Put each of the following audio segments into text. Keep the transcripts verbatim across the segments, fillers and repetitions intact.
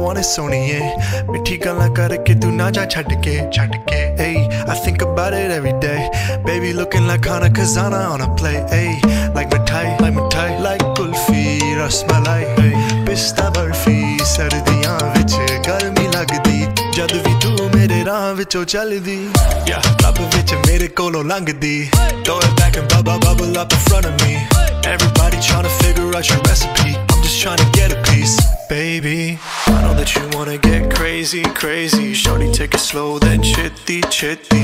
want is सोनिए मिठी गल्लां करके तू ना जा छड्ड के छड्ड के hey I think about it every day baby looking like Khana Khazana on a play hey like mithai like mithai like kulfi rasmalai hey pista barfi sardiyan vich garmi lagdi jad vi tu mere raah vichon chaldi yeah rab vich mere kolon langdi throw it back and bubble bubble up in front of me everybody trying to figure out your recipe I'm just trying to get a piece baby I know that you wanna get crazy crazy shorty take it slow then chitty chitty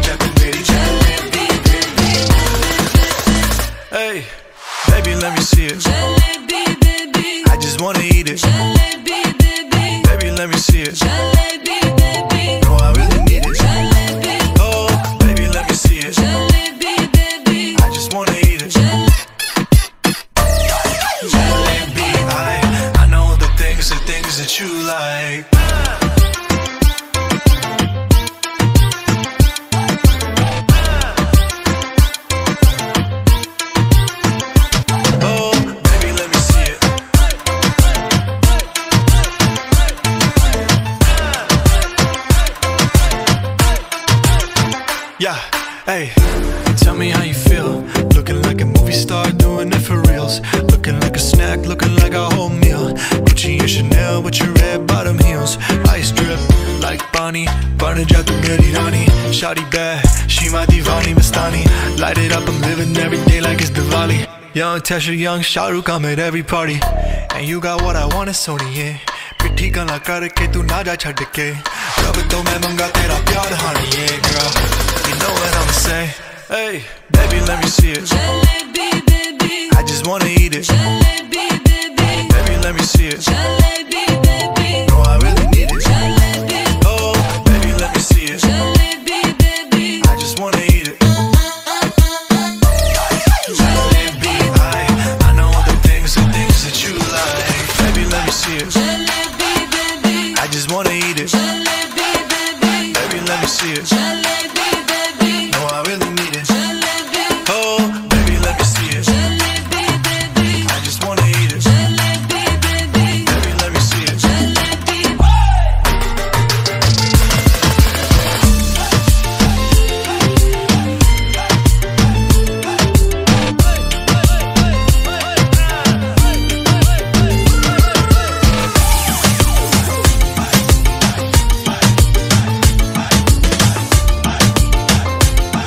hey baby let me see it jalebi baby I just wanna eat it jalebi baby baby let me see it jalebi baby no I really need it jalebi oh baby let me see it jalebi baby I just wanna eat it jalebi I I know the things the things that you like yeah, hey, tell me how you feel looking like a movie star, doing it for reals looking like a snack, looking like a whole meal Gucci and Chanel with your red bottom heels ice drip like Bonnie burn it out to meri rani shawty bad, she my divani mastani light it up, I'm living every day like it's Diwali young Tesha, young Shah Rukh, I'm at every party and you got what I want is सोनिए पिट्ठी गल्लां करके तू ना जा छड्ड के रब तो मैं मंगा तेरा प्यार हानिए girl you know what I'ma say hey baby let me see it jalebi baby I just wanna eat it jalebi baby baby let me see it jalebi baby no I really need it jalebi oh baby let me see it jalebi baby I just wanna eat it jalebi I I know the things the things that you like baby let me see it jalebi baby I just wanna eat it jalebi baby baby let me see it jalebi baby no I really need it jalebi oh baby let me see it jalebi baby I just wanna eat it jalebi baby baby let me see it jalebi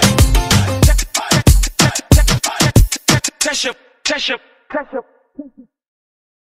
Tesha, Tesha, Tesha.